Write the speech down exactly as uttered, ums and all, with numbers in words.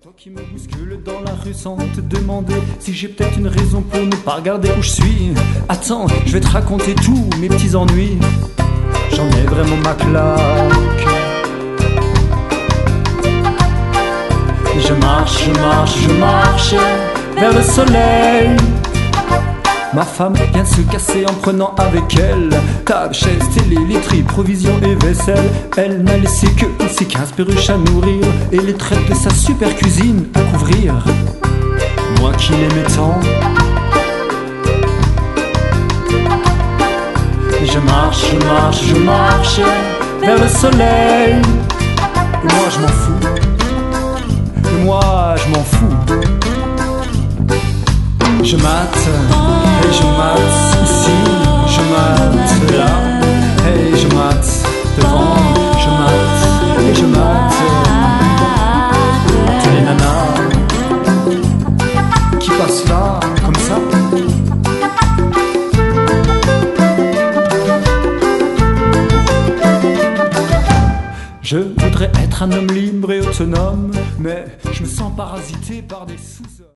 Toi qui me bouscules dans la rue sans te demander si j'ai peut-être une raison pour ne pas regarder où je suis. Attends, je vais te raconter tous mes petits ennuis. J'en ai vraiment ma claque. Je marche, je marche, je marche vers le soleil. Ma femme vient de se casser en prenant avec elle table, chaise, télé, literie, provisions et vaisselle. Elle n'a laissé que ses quinze perruches à nourrir et les traites de sa super cuisine à couvrir. Moi qui l'aimais tant, je marche, je marche, je marche vers le soleil. Et moi je m'en fous, et moi je m'en fous. Je mate, et je mate ici, je mate là, et je mate devant, je mate, et je mate tous les nanas qui passent là, comme ça. Je voudrais être un homme libre et autonome, mais je me sens parasité par des sous-hommes.